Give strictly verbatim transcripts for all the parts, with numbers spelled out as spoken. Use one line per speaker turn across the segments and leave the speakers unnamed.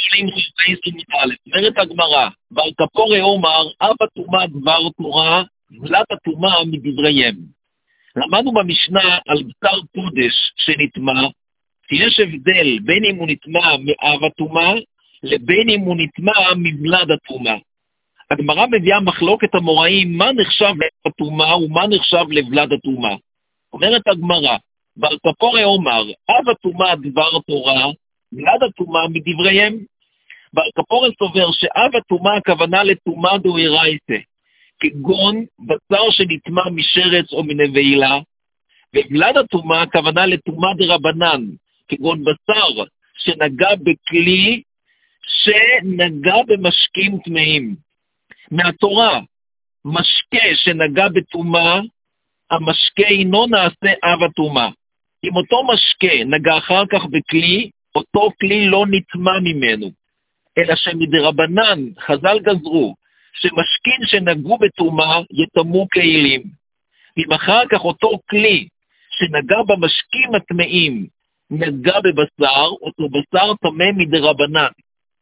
מתחילים חשבי סמית אומרת הגמרא, בר כפורי אומר, אב הטומאה דבר תורה, ולד הטומאה מדבריהם. למדנו במשנה על בשר קודש שנטמא, יש הבדל בין אם הוא נטמא מאב הטומאה, לבין אם הוא נטמא מבלד הטומאה. הגמרא מביאה מחלוקת המוראים, מה נחשב לטומאה ומה נחשב לבלד הטומאה. אומרת הגמרא, בר כפורי אומר, אב הטומאה דבר תורה, ולד הטומאה מדבריהם. בר כפורי סובר שאב הטומאה הכוונה לטומאה דאורייתא, כגון בשר שנטמא משרץ או מנבלה, ובלד הטומאה הכוונה לטומאה דרבנן, כגון בשר שנגע בכלי שנגע במשקים טמאים. מהתורה, משקה שנגע בטומאה, המשקה אינו נעשה אב הטומאה. אם אותו משקה נגע אחר כך בכלי, אותו כלי לא נטמא ממנו, אלא שמדרבנן חז"ל גזרו שמשקין שנגעו בטומאה יטמאו כלים. אם אחר כך אותו כלי שנגע במשקים הטמאים נגע בבשר, אותו בשר טמא מדרבנן.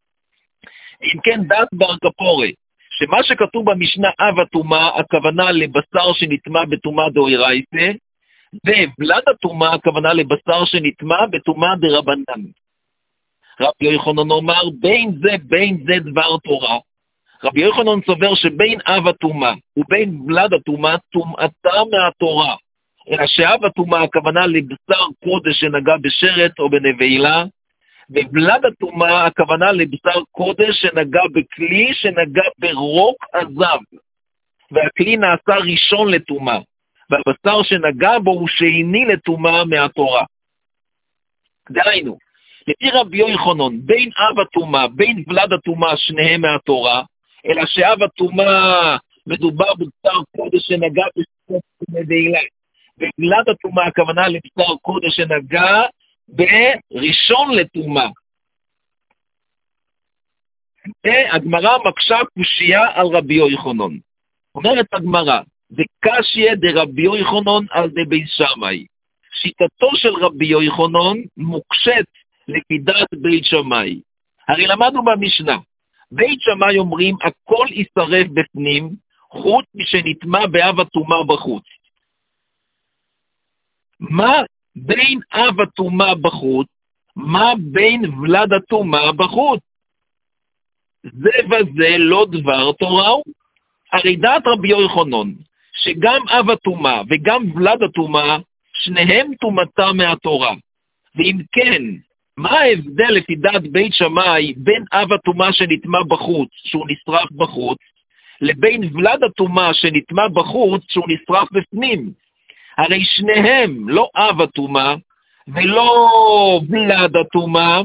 אם כן, דעת בר כפורי, שמה שכתוב במשנה אב הטומאה, הכוונה לבשר שנטמא בטומאה דאורייתא, ובלד הטומאה, הכוונה לבשר שנטמא בטומאה דרבנן. רבי יוחנן אומר, בין זה בין זה דבר תורה. רבי יוחנן סובר שבין אב הטומאה ובין בלד הטומאה טומאתה מהתורה, אלא שאב הטומאה הכוונה לבשר קודש שנגע בשרץ או בנבלה, ובלד הטומאה הכוונה לבשר קודש שנגע בכלי שנגע ברוק עזב, והכלי נעשה ראשון לטומאה, והבשר שנגע בו הוא שני לטומאה מהתורה. דהיינו, לפי רבי יוחנן, בין אב הטומאה, בין בלד הטומאה, שניהם מהתורה, אלא שאב הטומאה מדובר בבשר קודש שנגע בשרץ ובנבלה, ובלד הטומאה הכוונה לבשר קודש שנגע בראשון לטומאה. הגמרא מקשה קושייה על רבי יוחנן. אומרת הגמרא, וקשיא דרבי יוחנן על דבי שמאי. שיטתו של רבי יוחנן מוקשת לפי דעת בית שמאי. הרי למדנו במשנה, בית שמאי אומרים הכל ישרף בפנים, חוץ משנטמא באב הטומאה בחוץ. מה בין אב הטומאה בחוץ, מה בין ולד הטומאה בחוץ? זה וזה לא דבר תורה. הרי דעת רבי יוחנן, שגם אב הטומאה וגם ולד הטומאה, שניהם טומאתם מהתורה. ואם כן, מה ההבדל לפי דעת בית שמאי בין אב הטומאה שנטמא בחוץ, שהוא נשרף בחוץ, לבין ולד הטומאה שנטמא בחוץ, שהוא נשרף בפנים? הרי שניהם לא אב הטומאה ולא ולד הטומאה,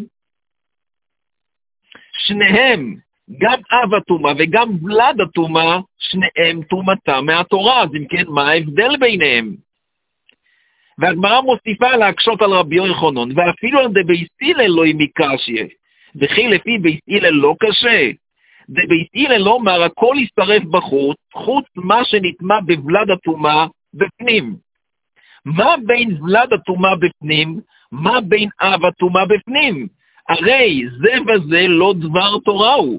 שניהם, גם אב הטומאה וגם ולד הטומאה, שניהם טומאתם מהתורה. אז אם כן, מה ההבדל ביניהם? והגמרא מוסיפה להקשות על רבי יוחנן, ואפילו על דבית הלל לא מקשיא, וכי לפי בית הלל לא קשה. דבית הלל לא אומר הכל ישרף בחוץ, חוץ מה שנטמא בבלד הטומאה בפנים. מה בין ולד הטומאה בפנים? מה בין אב הטומאה בפנים? הרי זה וזה לא דבר תורה הוא.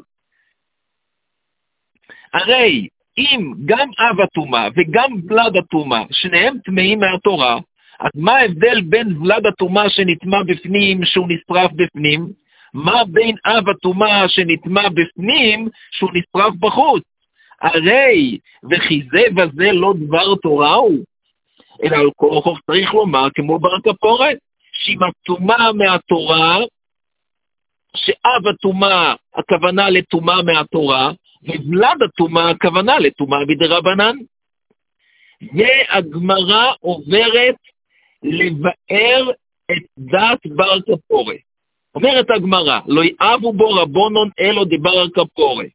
הרי אם גם אב הטומאה וגם ולד הטומאה שניהם טמאים מהתורה, אז מה ההבדל בין ולד הטומאה שנטמא בפנים שהוא נשרף בפנים? מה בין אב הטומאה שנטמא בפנים שהוא נשרף בחוץ? הרי וכי זה וזה לא דבר תורה הוא. אלא על כורחו צריך לומר כמו בר כפורי, שאם הטומאה מהתורה, שאב הטומאה הכוונה לטומאה מהתורה, ובלד הטומאה הכוונה לטומאה מדרבנן. והגמרא עוברת לבאר את דעת בר כפורי. אומרת הגמרא, לא יאבו בו רבונון אלו דבר כפורי.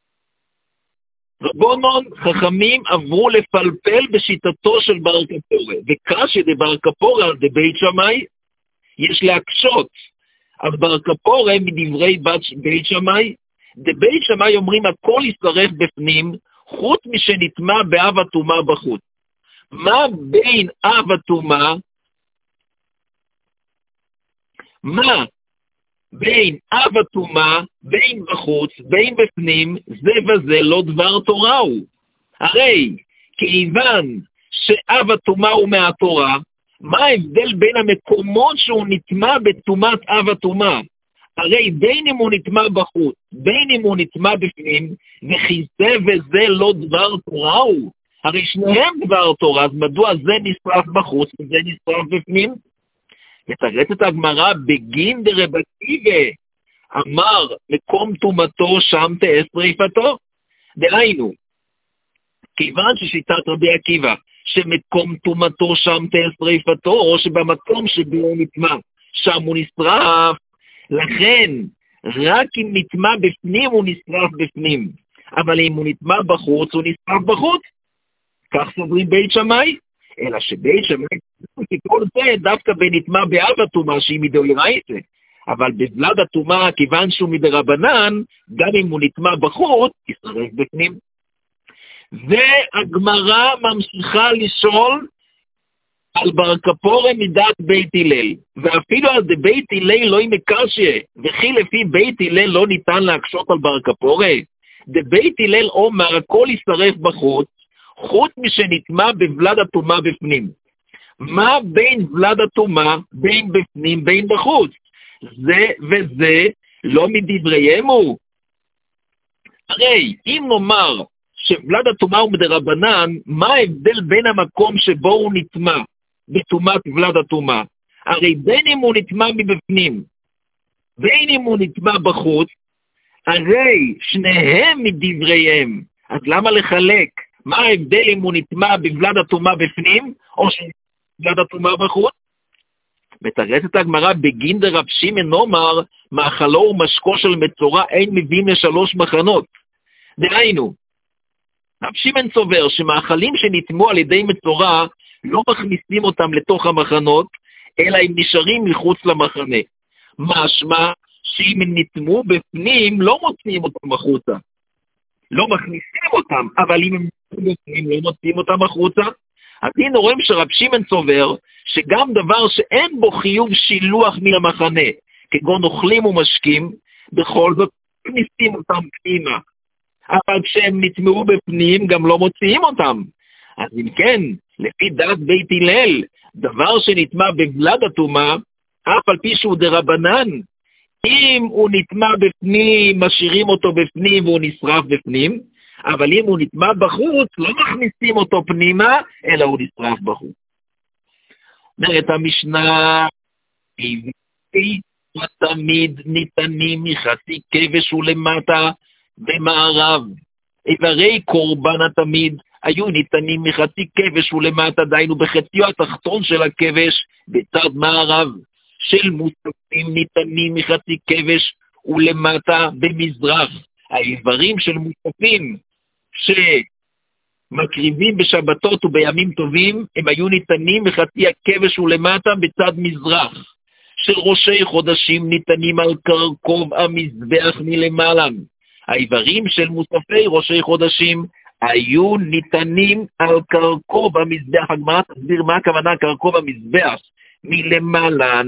רבונון חכמים עברו לפלפל בשיטתו של בר כפורי, וקשיא דבר כפורי על דבית שמאי, יש להקשות על בר כפורי מדברי בית שמאי. דבית שמאי אומרים הכל ישרף בפנים, חוץ משנטמא באב הטומאה בחוץ. מה בין אב הטומאה? מה בין אב הטומאה, בין בחוץ, בין בפנים, זה וזה לא דבר תורה הוא. הרי כיוון שאב הטומאה הוא מהתורה, מה ההבדל בין המקומות שהוא נטמע בטומאת אב הטומאה? הרי בין אם הוא נטמע בחוץ, בין אם הוא נטמע בפנים, וכי זה וזה לא דבר תורה הוא. הרי שניהם דבר תורה, אז מדוע זה נשרף בחוץ וזה נשרף בפנים? מתרצת הגמרא בגין דרבתיבה, אמר מקום טומאתו שם תהא שריפתו. דהיינו, כיוון ששיטת רבי עקיבא, שמקום טומאתו שם תהא שריפתו, או שבמקום שבו הוא נטמע, שם הוא נשרף, לכן רק אם נטמע בפנים הוא נשרף בפנים, אבל אם הוא נטמע בחוץ הוא נשרף בחוץ. כך סוברים בית שמאי, אלא שבית שמאי, כל זה דווקא בנטמע באב הטומאה שהיא מדאורייתא, אבל בוולד הטומאה, כיוון שהוא מדרבנן, גם אם הוא נטמע בחוץ, ישרף בפנים. והגמרא ממשיכה לשאול על בר כפורה מדעת בית הלל, ואפילו על דה בית הלל לא יקשיא, וכי לפי בית הלל לא ניתן להקשות על בר כפורה. דה בית הלל אומר הכל ישרף בחוץ, חוץ משנטמע בוולד הטומאה בפנים. מה בין וולד הטומאה, בין בפנים, בין בחוץ? זה וזה לא מדבריהם הוא. הרי אם נאמר שוולד הטומאה הוא מדרבנן, מה ההבדל בין המקום שבו הוא נטמע בטומאת וולד הטומאה? הרי בין אם הוא נטמע מבפנים, בין אם הוא נטמע בחוץ, הרי שניהם מדבריהם. אז למה לחלק? מה ההבדל אם הוא נטמע בוולד הטומאה בפנים, או שבוולד הטומאה בחוץ? מתרצת הגמרא בגין דרב שמעון נאמר, מאכלו ומשקו של מצורע אין מביאים לשלוש מחנות. דהיינו, רב שמעון סובר שמאכלים שנטמעו על ידי מצורע לא מכניסים אותם לתוך המחנות, אלא הם נשארים מחוץ למחנה. משמע שאם הם נטמעו בפנים לא מוציאים אותם החוצה. לא מכניסים אותם, אבל אם הם בפנים לא מוציאים אותם החוצה. אז הנה רואים שרב שמעון סובר שגם דבר שאין בו חיוב שילוח מן המחנה, כגון אוכלים ומשקים, בכל זאת מכניסים אותם פנימה. אבל כשהם נטמעו בפנים גם לא מוציאים אותם. אז אם כן, לפי דעת בית הלל, דבר שנטמע בוולד הטומאה, אף על פי שהוא דרבנן, אם הוא נטמע בפנים, משאירים אותו בפנים והוא נשרף בפנים, אבל אם הוא נטמע בחוץ, לא מכניסים אותו פנימה, אלא הוא נשרף בחוץ. אומרת המשנה, תמיד ניתנים מחצי כבש ולמטה במערב. איברי קורבן התמיד היו ניתנים מחצי כבש ולמטה, דיינו בחציו התחתון של הכבש בצד מערב. של מוספים ניתנים מחצי כבש ולמטה במזרח. האיברים של מוספים שמקריבים בשבתות ובימים טובים, הם היו ניתנים מחצי הכבש ולמטה בצד מזרח. של ראשי חודשים ניתנים על קרקוב המזבח מלמעלה. האיברים של מוספי ראשי חודשים היו ניתנים על קרקוב המזבח. הגמרא תסביר מה הכוונה קרקוב המזבח מלמעלה.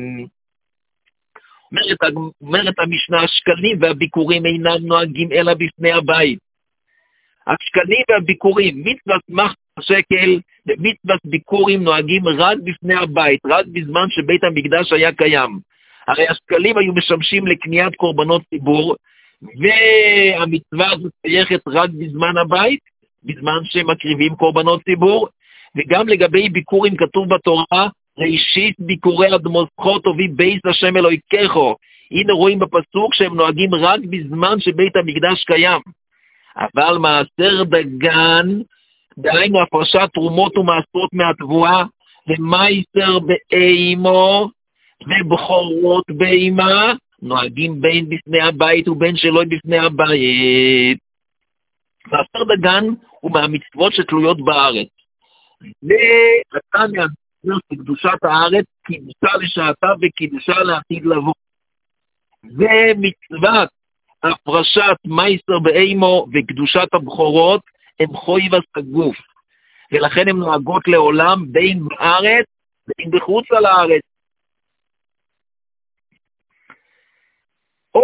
אומרת, אומרת המשנה, השקלים והביקורים אינם נוהגים אלא בפני הבית. השקלים והביקורים, מצוות מח שקל ומצוות ביקורים נוהגים רק בפני הבית, רק בזמן שבית המקדש היה קיים. הרי השקלים היו משמשים לקניית קורבנות ציבור, והמצווה הזאת שייכת רק בזמן הבית, בזמן שמקריבים קורבנות ציבור. וגם לגבי ביקורים כתוב בתורה, ראשית ביקורי אדמוסכו תביא בית השם אלוהיכךו. הנה רואים בפסוק שהם נוהגים רק בזמן שבית המקדש קיים. אבל מעשר דגן, דהיינו הפרשת תרומות ומעשרות מהתבואה, ומייסר באימו ובכורות באימה, נוהגים בין בפני הבית ובין שלא בפני הבית. מעשר דגן הוא מהמצוות שתלויות בארץ. ואתה מהמצוות לקדושת הארץ, קידושה לשעתה וקידושה לעתיד לבוא. זה מצוות הפרשת מייסר באימו וקדושת הבכורות, הם חויבס הגוף. ולכן הן נוהגות לעולם בין בארץ ובין בחוץ על הארץ.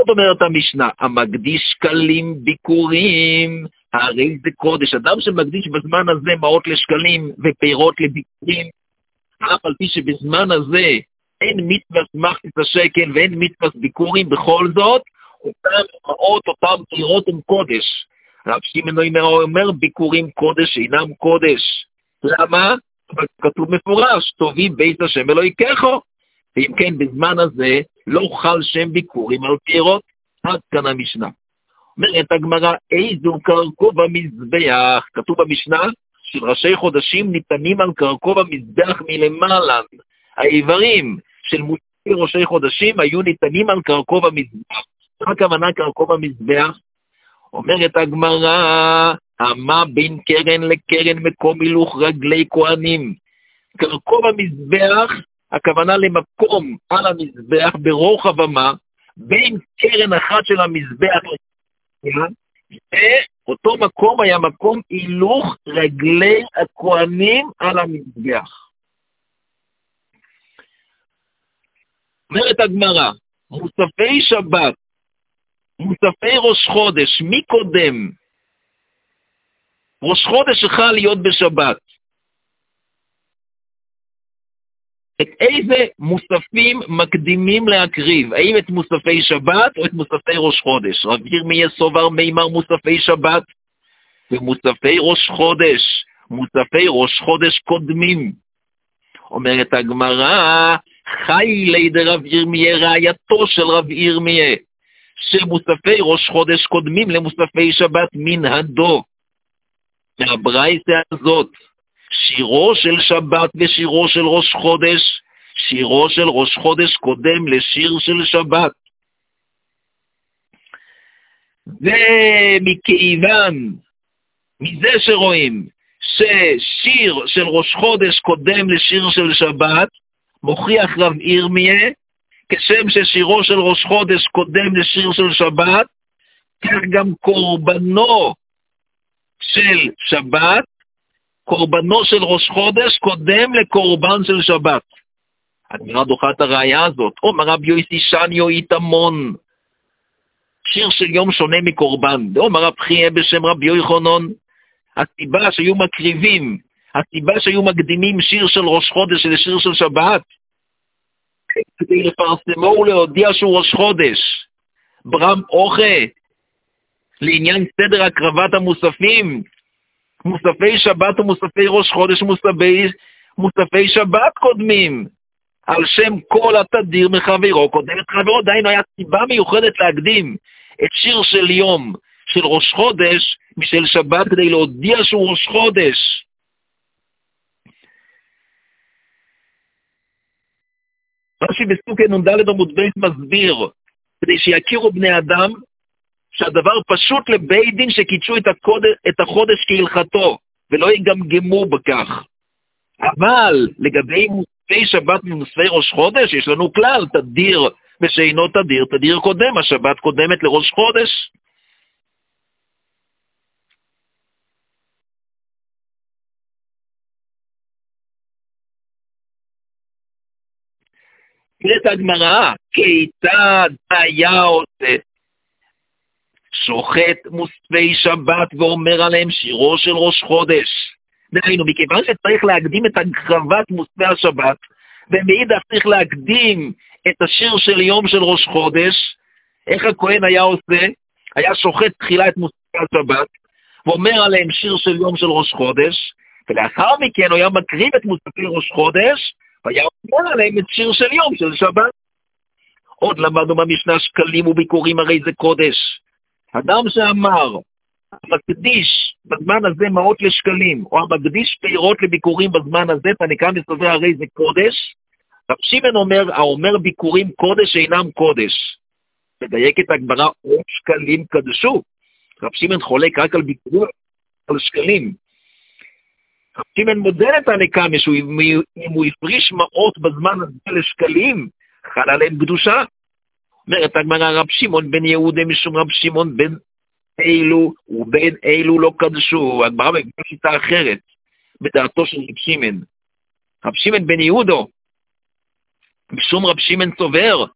זאת אומרת המשנה, המקדיש שקלים ביקורים, הרי זה קודש. אדם שמקדיש בזמן הזה מעות לשקלים ופירות לביקורים, אף על פי שבזמן הזה אין מצוות מחצית השקל ואין מצוות ביקורים, בכל זאת, אותם מעות, אותם פירות הם קודש. רב שמעון אומר, ביקורים קודש אינם קודש. למה? כתוב מפורש, תובי בית השם אלוהיכך. ואם כן, בזמן הזה לא חל שם ביקורים על פירות. עד כאן המשנה. אומרת הגמרא, איזו קרקו במזבח. כתוב במשנה של ראשי חודשים ניתנים על קרקו במזבח מלמעלה. האיברים של מוצאי ראשי חודשים היו ניתנים על קרקו במזבח. מה הכוונה קרקו במזבח? אומרת הגמרא, מה בין קרן לקרן מקום הילוך רגלי כהנים. קרקו במזבח, הכוונה למקום על המזבח ברוחב המה, בין קרן אחת של המזבח, ואותו מקום היה מקום הילוך רגלי הכהנים על המזבח. אומרת הגמרא, מוספי שבת, מוספי ראש חודש, מי קודם? ראש חודש יכול להיות בשבת. את איזה מוספים מקדימים להקריב? האם את מוספי שבת או את מוספי ראש חודש? רב ירמיה סובר מימר מוספי שבת ומוספי ראש חודש. מוספי ראש חודש קודמים. אומרת הגמרא, חי לידי רב ירמיה, רעייתו של רב ירמיה, שמוספי ראש חודש קודמים למוספי שבת מן הדו. מהברייתא הזאת, שירו של שבת ושירו של ראש חודש, שירו של ראש חודש קודם לשיר של שבת. ומכיוון, מזה שרואים, ששיר של ראש חודש קודם לשיר של שבת, מוכיח רב ירמיה, כשם ששירו של ראש חודש קודם לשיר של שבת, כך גם קורבנו של שבת, קורבנו של ראש חודש קודם לקורבן של שבת. הגמרא דוחה את הראיה הזאת. אומר רב יוסי שניו איתמון, שיר של יום שונה מקורבן. אומר רב חייא בשם רבי יוחנן, הסיבה שהיו מקריבים, הסיבה שהיו מקדימים שיר של ראש חודש לשיר של שבת, כדי לפרסמו ולהודיע שהוא ראש חודש. ברם אוכה, לעניין סדר הקרבת המוספים, מוספי שבת ומוספי ראש חודש, מוספי, מוספי שבת קודמים, על שם כל התדיר מחברו קודם את חברו. דיינו, היה סיבה מיוחדת להקדים את שיר של יום של ראש חודש משל שבת, כדי להודיע שהוא ראש חודש. רש"י בסוכה נ"ד עמוד ב' מסביר, כדי שיכירו בני אדם, שהדבר פשוט לבית דין שקידשו את, הקודש, את החודש כהלכתו, ולא יגמגמו בכך. אבל לגבי מוספי שבת ומוספי ראש חודש, יש לנו כלל, תדיר ושאינו תדיר, תדיר קודם, השבת קודמת לראש חודש. את הגמרא, כיצד היה עושה שוחט מוספי שבת ואומר עליהם שירו של ראש חודש. דהיינו, מכיוון שצריך להקדים את הקרבת מוספי השבת, ומאידך צריך להקדים את השיר של יום של ראש חודש, איך הכהן היה עושה? היה שוחט תחילה את מוספי השבת, ואומר עליהם שיר של יום של ראש חודש, ולאחר מכן הוא היה מקריב את מוספי ראש חודש, והיה אומר עליהם את שיר של יום של שבת. עוד למדנו במשנה שקלים וביקורים הרי זה קודש. אדם שאמר, המקדיש בזמן הזה מעות לשקלים, או המקדיש פירות לביקורים בזמן הזה, תניקה מסתבר הרי זה קודש. רב שמעון אומר, האומר ביקורים קודש אינם קודש. מדייק את הגמרא, או שקלים קדשו. רב שמעון חולק רק על ביקורים, על שקלים. רב שמעון מודד את הנקמה, אם הוא הפריש מעות בזמן הזה לשקלים, חל עליהם קדושה. אומרת הגמרא, רב שמעון בן יהודה משום רב שמעון בן אילו ובין אילו לא קדשו. הגמרא בשיטה אחרת, בדעתו של רב שמעון. רב שמעון בן יהודה משום רב שמעון סובר,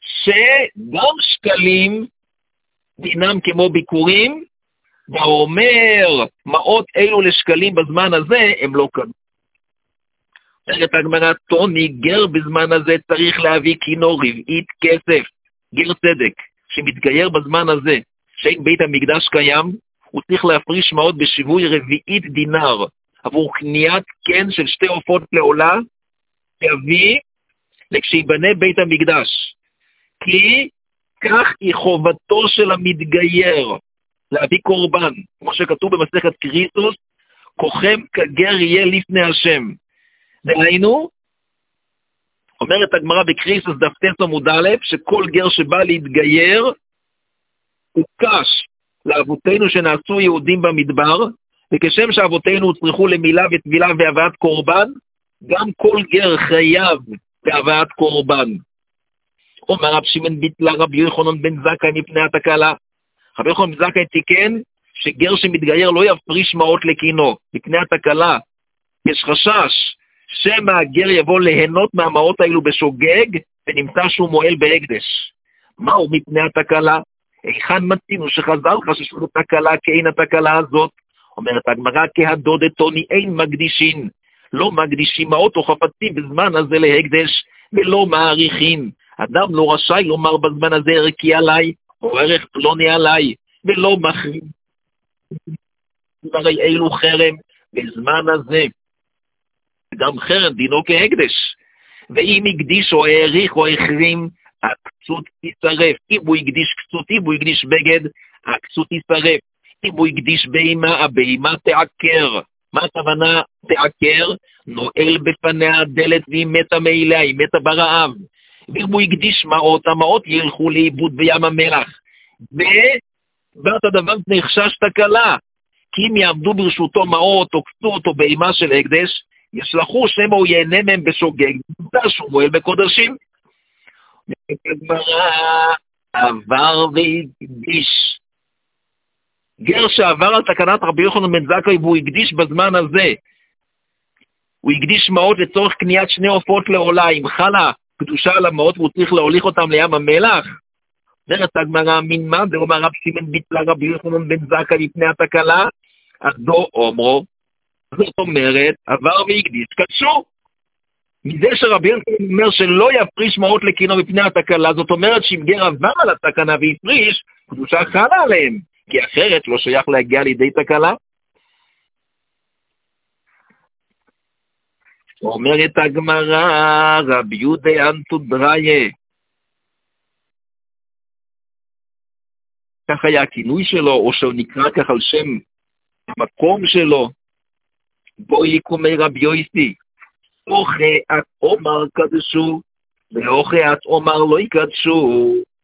שגם שקלים דינם כמו ביקורים, ואומר מאות אלו לשקלים בזמן הזה, הם לא קנו. אומרת הגמרא, טוני, גר בזמן הזה צריך להביא כינור רבעית כסף, גר צדק, שמתגייר בזמן הזה, שאין בית המקדש קיים, הוא צריך להפריש מעות בשיווי רביעית דינר, עבור קניית קן של שתי עופות לעולה, להביא לכשיבנה בית המקדש. כי כך היא חובתו של המתגייר, להביא קורבן, כמו שכתוב במסכת קריטוס, כוחם כגר יהיה לפני השם. דהיינו, אומרת הגמרא בקריטוס דף ט' עמוד א', שכל גר שבא להתגייר, הוא קש לאבותינו שנעשו יהודים במדבר, וכשם שאבותינו הוצרכו למילה וטבילה והבאת קורבן, גם כל גר חייב בהבאת קורבן. אומר רב שמעון ביטלה רבי יוחנן בן זכאי מפני התקלה. רבי יוחנן בן זכאי תיקן שגר שמתגייר לא יפריש מעות לקינו. מפני התקלה יש חשש שמא הגר יבוא ליהנות מהמעות האלו בשוגג ונמצא שהוא מועל בהקדש. מהו מפני התקלה? היכן מצינו שחז"ל חששו לתקלה כאין התקלה הזאת? אומרת הגמרא, כהדודתוני אין מקדישין, לא מקדישים מעות או חפצים בזמן הזה להקדש ולא מעריכים. אדם לא רשאי לומר בזמן הזה ערכי עליי או ערך פלוני עליי ולא מחרים. הרי אילו חרם בזמן הזה, גם חרם דינו כהקדש. ואם הקדיש או העריך או החרים, הקצות תשרף. אם הוא הקדיש קצות, אם הוא הקדיש בגד, הקצות תשרף. אם הוא הקדיש בהמה, הבהמה תעקר. מה הכוונה תעקר? נועל בפניה הדלת והיא מתה מאליה, היא מתה ברעב. ואם הוא הקדיש מעות, המעות ילכו לאיבוד בים המלח. ובת הדבר נחשש תקלה. כי אם יעמדו ברשותו מעות או קצות או בהמה של הקדש, ישלחו שמא הוא ייהנה מהם בשוגג, שהוא מועל בקודשים. עבר והקדיש. גר שעבר על תקנת רבי יוחנן בן זכאי והוא הקדיש בזמן הזה, הוא הקדיש מעות לצורך קניית שני עופות לעולה, אם חלה קדושה על המעות והוא צריך להוליך אותם לים המלח. אומרת הגמרא, מן מה דאמר רב שמעון ביטלה רבי יוחנן בן זכאי מפני התקלה? אז דו אומרו, זאת אומרת, עבר והקדיש קדשו. מזה שרבי יוחנן אומר שלא יפריש מעות לקינו מפני התקלה, זאת אומרת שאם גר עבר על התקנה והפריש, קדושה חלה עליהם, כי אחרת לא שייך להגיע לידי תקלה. אומרת הגמרא, רבי יהודה אנטו דריה, כך היה הכינוי שלו, או שהוא נקרא כך על שם המקום שלו, בואי יקומי רבי יוסי, אוכה את עומר קדשו, ואוכה את עומר לא יקדשו.